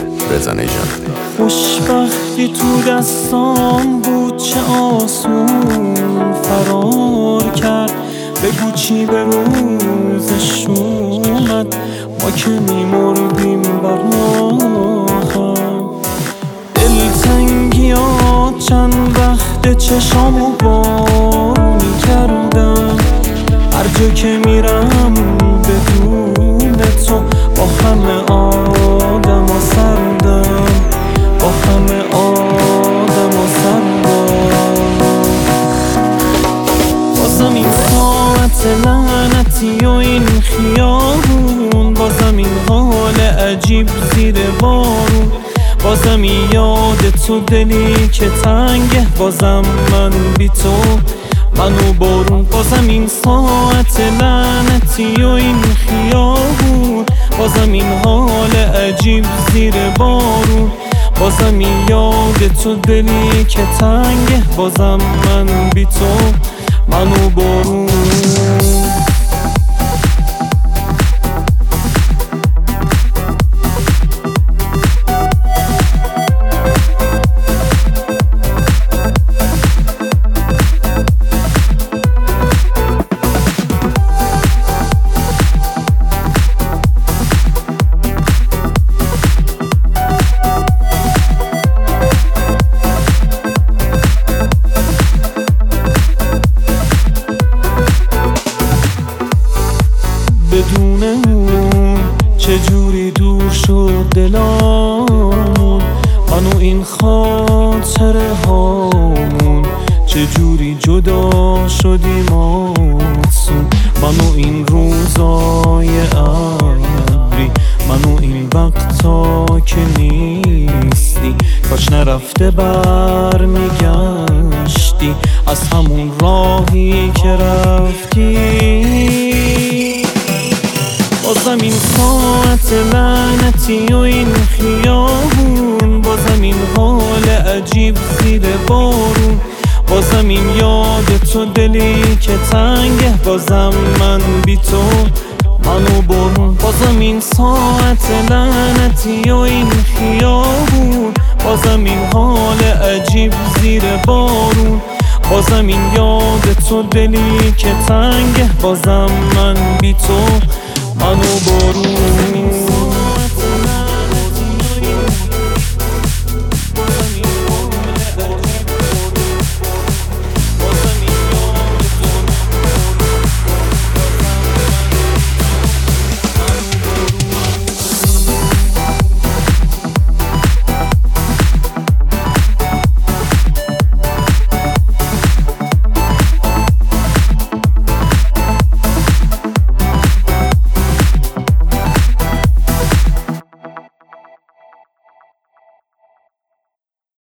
رضا نژاد. خوشبختی تو دستام بود چه آسون فرار کرد، بگو چی به روزش اومد، ما که میمردیم براخر. دلتنگیات چند وقت چشامو بارونی کردم، هر جا که میرم بدون تو با همه آدما سردم، با همه آدما سردم. بازم این ساعت لعنتی و این خیابون، بازم این حال عجیب زیر بارون، بازم این یاد تو دلی که تنگه، بازم من بی تو منو بارون. بازم این ساعت لعنتی و این خیابون، بازم این حال عجیب زیر بارون، بازم این یاد تو دلی که تنگه، بازم من بی تو منو بارون. بدون اون چجوری دور شد دلامون، من و این خاطره هامون چجوری جدا شدیم آسون، من و این روزای ابری، من و این وقتا که نیستی، کاش نرفته بر میگشتی از همون راهی که رفتی. بازم این ساعت لعنتی و این خیابون، بازم این حال عجیب زیر بارون، بازم این یاد تو دلی که تنگه، بازم من بی تو منو بارون. بازم این ساعت لعنتی و این خیابون، بازم این حال عجیب زیر بارون، بازم این یاد تو دلی که تنگه، بازم من بی تو منو بارون.